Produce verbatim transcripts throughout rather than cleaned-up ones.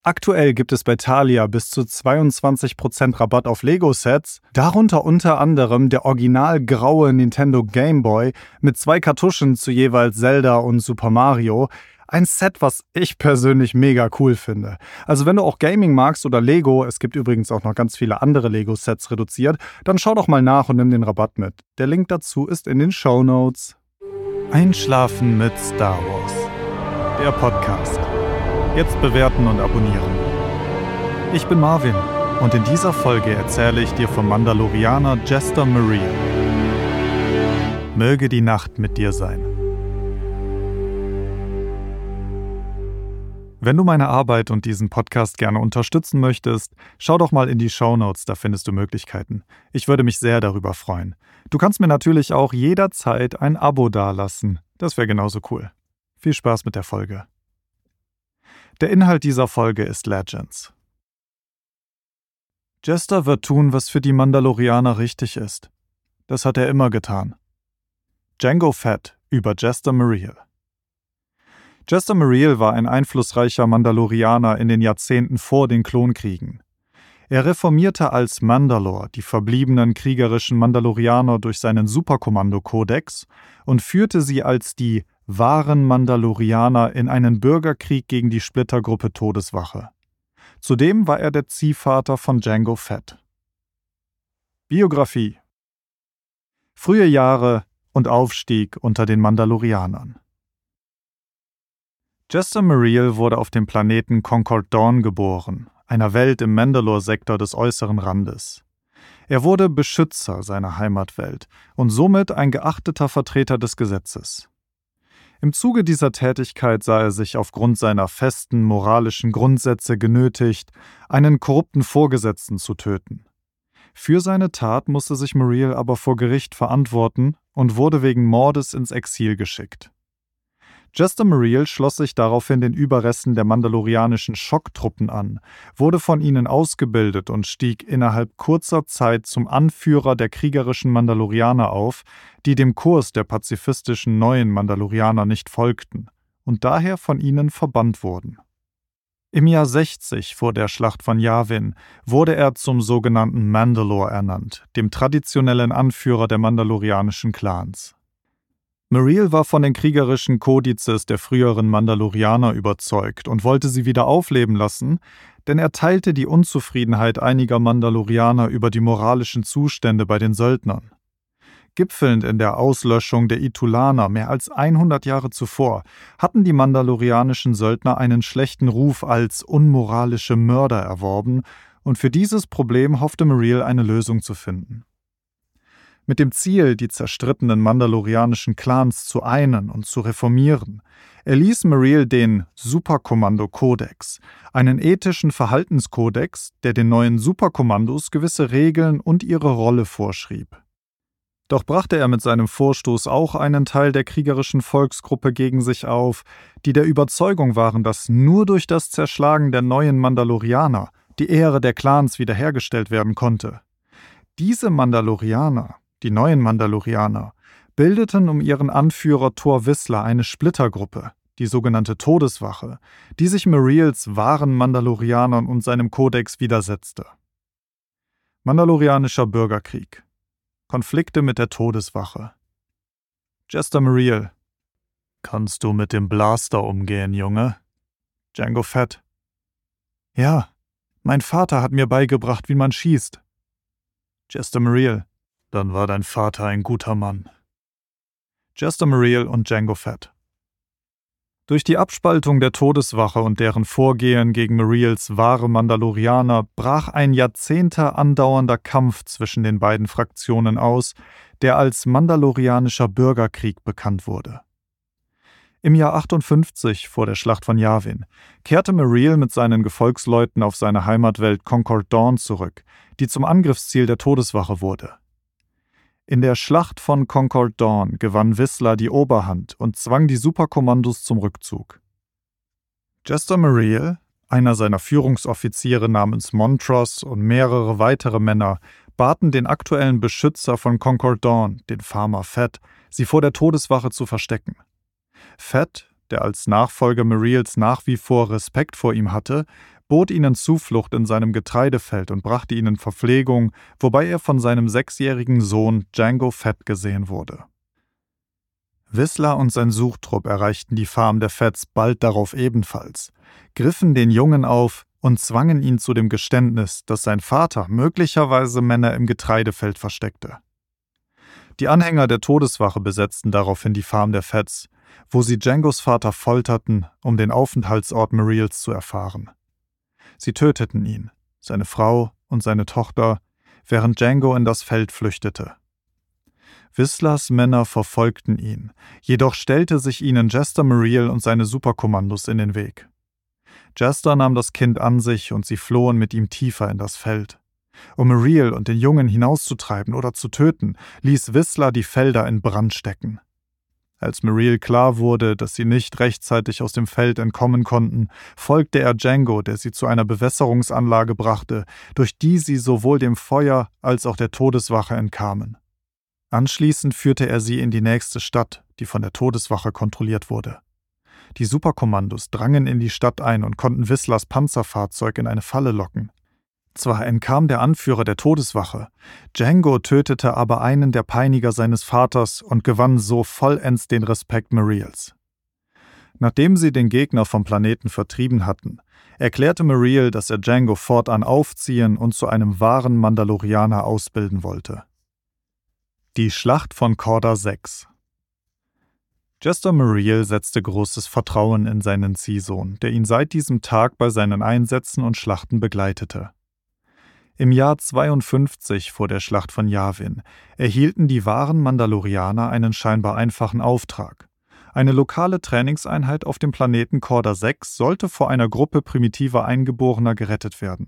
Aktuell gibt es bei Thalia bis zu zweiundzwanzig Prozent Rabatt auf Lego-Sets, darunter unter anderem der original graue Nintendo Game Boy mit zwei Kartuschen zu jeweils Zelda und Super Mario. Ein Set, was ich persönlich mega cool finde. Also wenn du auch Gaming magst oder Lego, es gibt übrigens auch noch ganz viele andere Lego-Sets reduziert, dann schau doch mal nach und nimm den Rabatt mit. Der Link dazu ist in den Shownotes. Einschlafen mit Star Wars. Der Podcast. Jetzt bewerten und abonnieren. Ich bin Marvin und in dieser Folge erzähle ich dir vom Mandalorianer Jester Mareel. Möge die Nacht mit dir sein. Wenn du meine Arbeit und diesen Podcast gerne unterstützen möchtest, schau doch mal in die Shownotes, da findest du Möglichkeiten. Ich würde mich sehr darüber freuen. Du kannst mir natürlich auch jederzeit ein Abo dalassen. Das wäre genauso cool. Viel Spaß mit der Folge. Der Inhalt dieser Folge ist Legends. Jester wird tun, was für die Mandalorianer richtig ist. Das hat er immer getan. Jango Fett über Jester Mareel. Jester Mareel war ein einflussreicher Mandalorianer in den Jahrzehnten vor den Klonkriegen. Er reformierte als Mandalore die verbliebenen kriegerischen Mandalorianer durch seinen Superkommando-Kodex und führte sie als die wahren Mandalorianer in einen Bürgerkrieg gegen die Splittergruppe Todeswache. Zudem war er der Ziehvater von Jango Fett. Biografie: Frühe Jahre und Aufstieg unter den Mandalorianern. Jester Mareel wurde auf dem Planeten Concord Dawn geboren, einer Welt im Mandalore-Sektor des äußeren Randes. Er wurde Beschützer seiner Heimatwelt und somit ein geachteter Vertreter des Gesetzes. Im Zuge dieser Tätigkeit sah er sich aufgrund seiner festen moralischen Grundsätze genötigt, einen korrupten Vorgesetzten zu töten. Für seine Tat musste sich Mareel aber vor Gericht verantworten und wurde wegen Mordes ins Exil geschickt. Jester Mareel schloss sich daraufhin den Überresten der mandalorianischen Schocktruppen an, wurde von ihnen ausgebildet und stieg innerhalb kurzer Zeit zum Anführer der kriegerischen Mandalorianer auf, die dem Kurs der pazifistischen neuen Mandalorianer nicht folgten und daher von ihnen verbannt wurden. Im Jahr sechzig vor der Schlacht von Yavin wurde er zum sogenannten Mandalore ernannt, dem traditionellen Anführer der mandalorianischen Clans. Mareel war von den kriegerischen Kodizes der früheren Mandalorianer überzeugt und wollte sie wieder aufleben lassen, denn er teilte die Unzufriedenheit einiger Mandalorianer über die moralischen Zustände bei den Söldnern. Gipfelnd in der Auslöschung der Itulaner mehr als hundert Jahre zuvor hatten die mandalorianischen Söldner einen schlechten Ruf als unmoralische Mörder erworben und für dieses Problem hoffte Mareel eine Lösung zu finden. Mit dem Ziel, die zerstrittenen mandalorianischen Clans zu einen und zu reformieren, erließ Mareel den Superkommando-Kodex, einen ethischen Verhaltenskodex, der den neuen Superkommandos gewisse Regeln und ihre Rolle vorschrieb. Doch brachte er mit seinem Vorstoß auch einen Teil der kriegerischen Volksgruppe gegen sich auf, die der Überzeugung waren, dass nur durch das Zerschlagen der neuen Mandalorianer die Ehre der Clans wiederhergestellt werden konnte. Diese Mandalorianer, die neuen Mandalorianer, bildeten um ihren Anführer Tor Vizsla eine Splittergruppe, die sogenannte Todeswache, die sich Mareels wahren Mandalorianern und seinem Kodex widersetzte. Mandalorianischer Bürgerkrieg. Konflikte mit der Todeswache. Jester Mareel: Kannst du mit dem Blaster umgehen, Junge? Jango Fett: Ja, mein Vater hat mir beigebracht, wie man schießt. Jester Mareel: Dann war dein Vater ein guter Mann. Jester Mareel und Jango Fett. Durch die Abspaltung der Todeswache und deren Vorgehen gegen Mareels wahre Mandalorianer brach ein Jahrzehnte andauernder Kampf zwischen den beiden Fraktionen aus, der als Mandalorianischer Bürgerkrieg bekannt wurde. Im Jahr achtundfünfzig vor der Schlacht von Yavin kehrte Mareel mit seinen Gefolgsleuten auf seine Heimatwelt Concord Dawn zurück, die zum Angriffsziel der Todeswache wurde. In der Schlacht von Concord Dawn gewann Vizsla die Oberhand und zwang die Superkommandos zum Rückzug. Jester Mareel, einer seiner Führungsoffiziere namens Montross und mehrere weitere Männer baten den aktuellen Beschützer von Concord Dawn, den Farmer Fett, sie vor der Todeswache zu verstecken. Fett, der als Nachfolger Mareels nach wie vor Respekt vor ihm hatte, bot ihnen Zuflucht in seinem Getreidefeld und brachte ihnen Verpflegung, wobei er von seinem sechsjährigen Sohn Jango Fett gesehen wurde. Whistler und sein Suchtrupp erreichten die Farm der Fetts bald darauf ebenfalls, griffen den Jungen auf und zwangen ihn zu dem Geständnis, dass sein Vater möglicherweise Männer im Getreidefeld versteckte. Die Anhänger der Todeswache besetzten daraufhin die Farm der Fetts, wo sie Jangos Vater folterten, um den Aufenthaltsort Mariels zu erfahren. Sie töteten ihn, seine Frau und seine Tochter, während Jango in das Feld flüchtete. Whistlers Männer verfolgten ihn, jedoch stellte sich ihnen Jester Mariel und seine Superkommandos in den Weg. Jester nahm das Kind an sich und sie flohen mit ihm tiefer in das Feld. Um Mariel und den Jungen hinauszutreiben oder zu töten, ließ Whistler die Felder in Brand stecken. Als Mariel klar wurde, dass sie nicht rechtzeitig aus dem Feld entkommen konnten, folgte er Jango, der sie zu einer Bewässerungsanlage brachte, durch die sie sowohl dem Feuer als auch der Todeswache entkamen. Anschließend führte er sie in die nächste Stadt, die von der Todeswache kontrolliert wurde. Die Superkommandos drangen in die Stadt ein und konnten Whistlers Panzerfahrzeug in eine Falle locken. Zwar entkam der Anführer der Todeswache, Jango tötete aber einen der Peiniger seines Vaters und gewann so vollends den Respekt Mariels. Nachdem sie den Gegner vom Planeten vertrieben hatten, erklärte Mariel, dass er Jango fortan aufziehen und zu einem wahren Mandalorianer ausbilden wollte. Die Schlacht von Korda sechs. Jester Mariel setzte großes Vertrauen in seinen Ziehsohn, der ihn seit diesem Tag bei seinen Einsätzen und Schlachten begleitete. Im Jahr zweiundfünfzig vor der Schlacht von Yavin erhielten die wahren Mandalorianer einen scheinbar einfachen Auftrag. Eine lokale Trainingseinheit auf dem Planeten Korda sechs sollte vor einer Gruppe primitiver Eingeborener gerettet werden.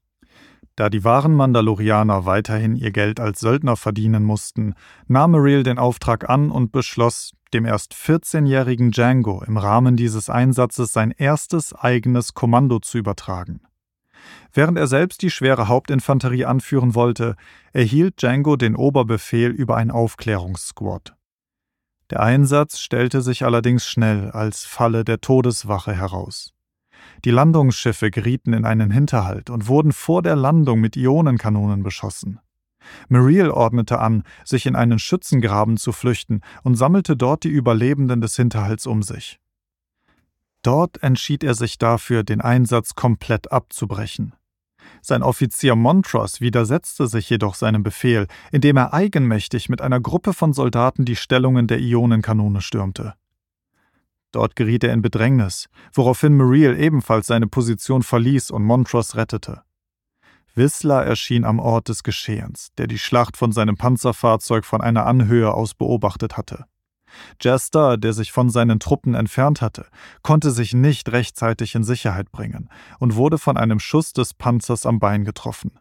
Da die wahren Mandalorianer weiterhin ihr Geld als Söldner verdienen mussten, nahm Mariel den Auftrag an und beschloss, dem erst vierzehnjährigen Jango im Rahmen dieses Einsatzes sein erstes eigenes Kommando zu übertragen. Während er selbst die schwere Hauptinfanterie anführen wollte, erhielt Jango den Oberbefehl über ein Aufklärungssquad. Der Einsatz stellte sich allerdings schnell als Falle der Todeswache heraus. Die Landungsschiffe gerieten in einen Hinterhalt und wurden vor der Landung mit Ionenkanonen beschossen. Mariel ordnete an, sich in einen Schützengraben zu flüchten und sammelte dort die Überlebenden des Hinterhalts um sich. Dort entschied er sich dafür, den Einsatz komplett abzubrechen. Sein Offizier Montross widersetzte sich jedoch seinem Befehl, indem er eigenmächtig mit einer Gruppe von Soldaten die Stellungen der Ionenkanone stürmte. Dort geriet er in Bedrängnis, woraufhin Mariel ebenfalls seine Position verließ und Montross rettete. Whistler erschien am Ort des Geschehens, der die Schlacht von seinem Panzerfahrzeug von einer Anhöhe aus beobachtet hatte. Jester, der sich von seinen Truppen entfernt hatte, konnte sich nicht rechtzeitig in Sicherheit bringen und wurde von einem Schuss des Panzers am Bein getroffen.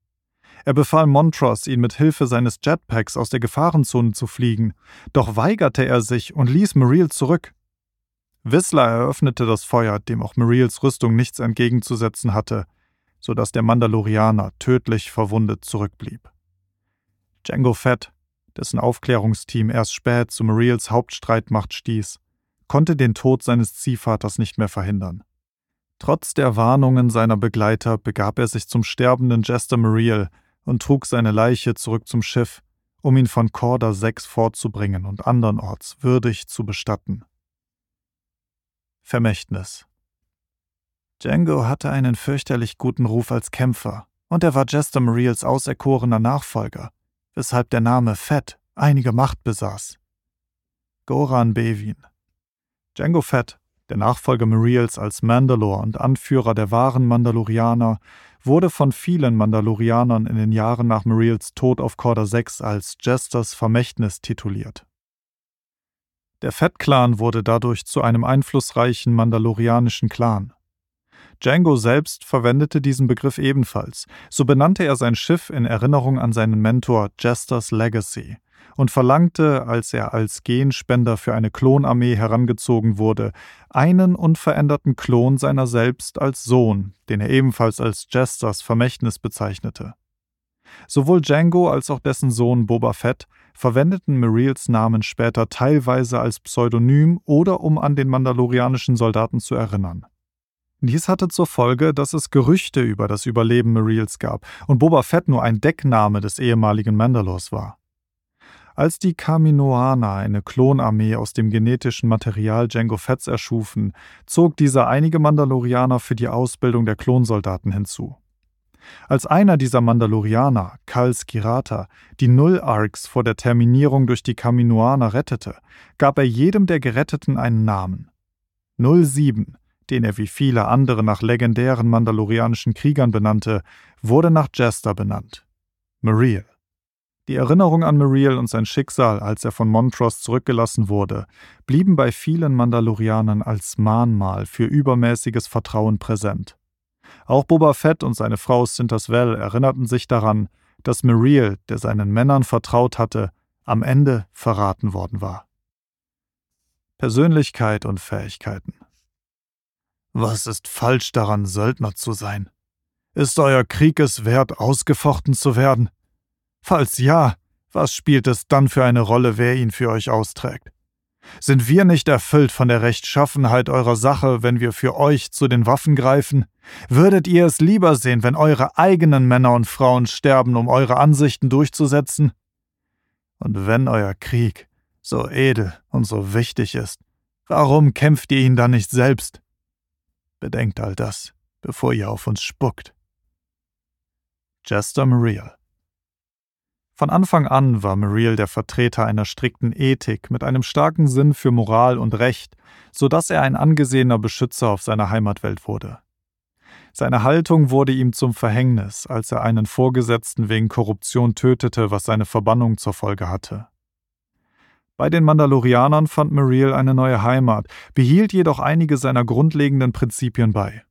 Er befahl Montross, ihn mit Hilfe seines Jetpacks aus der Gefahrenzone zu fliegen, doch weigerte er sich und ließ Mariel zurück. Whistler eröffnete das Feuer, dem auch Mariels Rüstung nichts entgegenzusetzen hatte, sodass der Mandalorianer tödlich verwundet zurückblieb. Jango Fett, dessen Aufklärungsteam erst spät zu Mariels Hauptstreitmacht stieß, konnte den Tod seines Ziehvaters nicht mehr verhindern. Trotz der Warnungen seiner Begleiter begab er sich zum sterbenden Jester Mariel und trug seine Leiche zurück zum Schiff, um ihn von Korda sechs fortzubringen und andernorts würdig zu bestatten. Vermächtnis. Jango hatte einen fürchterlich guten Ruf als Kämpfer, und er war Jester Mariels auserkorener Nachfolger, weshalb der Name Fett einige Macht besaß. Goran Bevin. Jango Fett, der Nachfolger Mariels als Mandalore und Anführer der wahren Mandalorianer, wurde von vielen Mandalorianern in den Jahren nach Mariels Tod auf Korda sechs als Jesters Vermächtnis tituliert. Der Fett-Clan wurde dadurch zu einem einflussreichen mandalorianischen Clan. Jango selbst verwendete diesen Begriff ebenfalls, so benannte er sein Schiff in Erinnerung an seinen Mentor Jester's Legacy und verlangte, als er als Genspender für eine Klonarmee herangezogen wurde, einen unveränderten Klon seiner selbst als Sohn, den er ebenfalls als Jesters Vermächtnis bezeichnete. Sowohl Jango als auch dessen Sohn Boba Fett verwendeten Mariels Namen später teilweise als Pseudonym oder um an den mandalorianischen Soldaten zu erinnern. Dies hatte zur Folge, dass es Gerüchte über das Überleben Merils gab und Boba Fett nur ein Deckname des ehemaligen Mandalors war. Als die Kaminoaner eine Klonarmee aus dem genetischen Material Jango Fetts erschufen, zog dieser einige Mandalorianer für die Ausbildung der Klonsoldaten hinzu. Als einer dieser Mandalorianer, Kal Skirata, die Null-Arcs vor der Terminierung durch die Kaminoaner rettete, gab er jedem der Geretteten einen Namen. null sieben, den er wie viele andere nach legendären mandalorianischen Kriegern benannte, wurde nach Jester benannt. Mereel. Die Erinnerung an Mereel und sein Schicksal, als er von Montrose zurückgelassen wurde, blieben bei vielen Mandalorianern als Mahnmal für übermäßiges Vertrauen präsent. Auch Boba Fett und seine Frau Cintas Vel erinnerten sich daran, dass Mereel, der seinen Männern vertraut hatte, am Ende verraten worden war. Persönlichkeit und Fähigkeiten. Was ist falsch daran, Söldner zu sein? Ist euer Krieg es wert, ausgefochten zu werden? Falls ja, was spielt es dann für eine Rolle, wer ihn für euch austrägt? Sind wir nicht erfüllt von der Rechtschaffenheit eurer Sache, wenn wir für euch zu den Waffen greifen? Würdet ihr es lieber sehen, wenn eure eigenen Männer und Frauen sterben, um eure Ansichten durchzusetzen? Und wenn euer Krieg so edel und so wichtig ist, warum kämpft ihr ihn dann nicht selbst? Bedenkt all das, bevor ihr auf uns spuckt. Jester Mereel. Von Anfang an war Mereel der Vertreter einer strikten Ethik mit einem starken Sinn für Moral und Recht, sodass er ein angesehener Beschützer auf seiner Heimatwelt wurde. Seine Haltung wurde ihm zum Verhängnis, als er einen Vorgesetzten wegen Korruption tötete, was seine Verbannung zur Folge hatte. Bei den Mandalorianern fand Mereel eine neue Heimat, behielt jedoch einige seiner grundlegenden Prinzipien bei.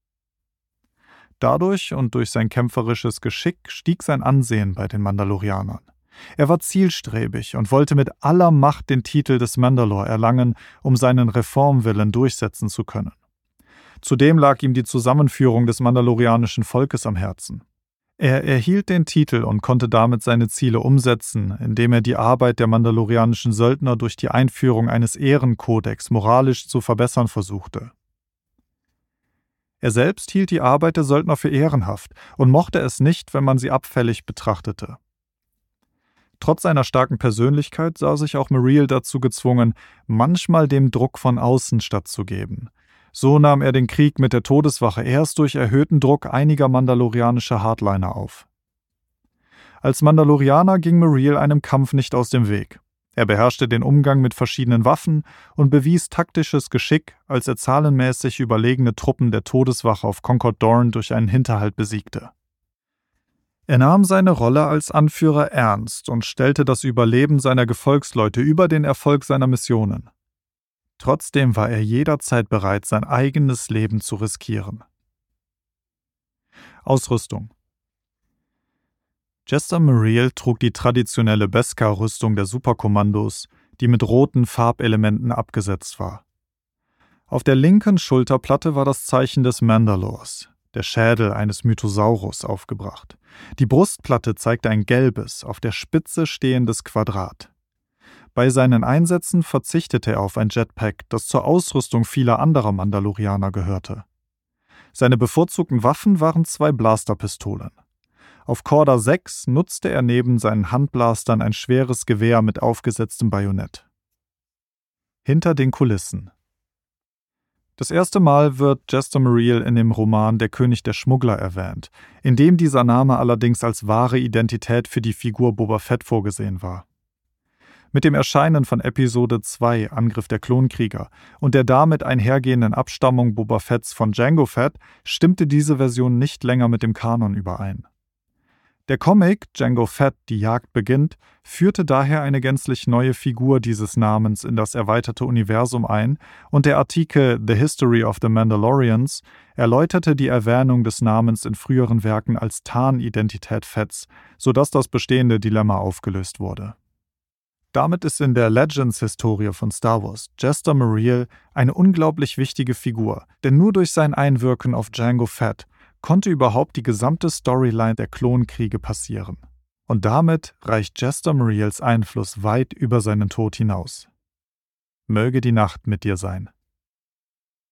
Dadurch und durch sein kämpferisches Geschick stieg sein Ansehen bei den Mandalorianern. Er war zielstrebig und wollte mit aller Macht den Titel des Mandalore erlangen, um seinen Reformwillen durchsetzen zu können. Zudem lag ihm die Zusammenführung des mandalorianischen Volkes am Herzen. Er erhielt den Titel und konnte damit seine Ziele umsetzen, indem er die Arbeit der mandalorianischen Söldner durch die Einführung eines Ehrenkodex moralisch zu verbessern versuchte. Er selbst hielt die Arbeit der Söldner für ehrenhaft und mochte es nicht, wenn man sie abfällig betrachtete. Trotz seiner starken Persönlichkeit sah sich auch Mereel dazu gezwungen, manchmal dem Druck von außen stattzugeben. So nahm er den Krieg mit der Todeswache erst durch erhöhten Druck einiger mandalorianischer Hardliner auf. Als Mandalorianer ging Mereel einem Kampf nicht aus dem Weg. Er beherrschte den Umgang mit verschiedenen Waffen und bewies taktisches Geschick, als er zahlenmäßig überlegene Truppen der Todeswache auf Concord Dorn durch einen Hinterhalt besiegte. Er nahm seine Rolle als Anführer ernst und stellte das Überleben seiner Gefolgsleute über den Erfolg seiner Missionen. Trotzdem war er jederzeit bereit, sein eigenes Leben zu riskieren. Ausrüstung. Jester Mereel trug die traditionelle Beskar-Rüstung der Superkommandos, die mit roten Farbelementen abgesetzt war. Auf der linken Schulterplatte war das Zeichen des Mandalors, der Schädel eines Mythosaurus, aufgebracht. Die Brustplatte zeigte ein gelbes, auf der Spitze stehendes Quadrat. Bei seinen Einsätzen verzichtete er auf ein Jetpack, das zur Ausrüstung vieler anderer Mandalorianer gehörte. Seine bevorzugten Waffen waren zwei Blasterpistolen. Auf Korda sechs nutzte er neben seinen Handblastern ein schweres Gewehr mit aufgesetztem Bajonett. Hinter den Kulissen. Das erste Mal wird Jester Mereel in dem Roman Der König der Schmuggler erwähnt, in dem dieser Name allerdings als wahre Identität für die Figur Boba Fett vorgesehen war. Mit dem Erscheinen von Episode zwei, Angriff der Klonkrieger, und der damit einhergehenden Abstammung Boba Fetts von Jango Fett stimmte diese Version nicht länger mit dem Kanon überein. Der Comic Jango Fett, die Jagd beginnt, führte daher eine gänzlich neue Figur dieses Namens in das erweiterte Universum ein und der Artikel The History of the Mandalorians erläuterte die Erwähnung des Namens in früheren Werken als Tarnidentität Fetts, sodass das bestehende Dilemma aufgelöst wurde. Damit ist in der Legends-Historie von Star Wars Jester Mereel eine unglaublich wichtige Figur, denn nur durch sein Einwirken auf Jango Fett konnte überhaupt die gesamte Storyline der Klonkriege passieren. Und damit reicht Jester Mereels Einfluss weit über seinen Tod hinaus. Möge die Nacht mit dir sein.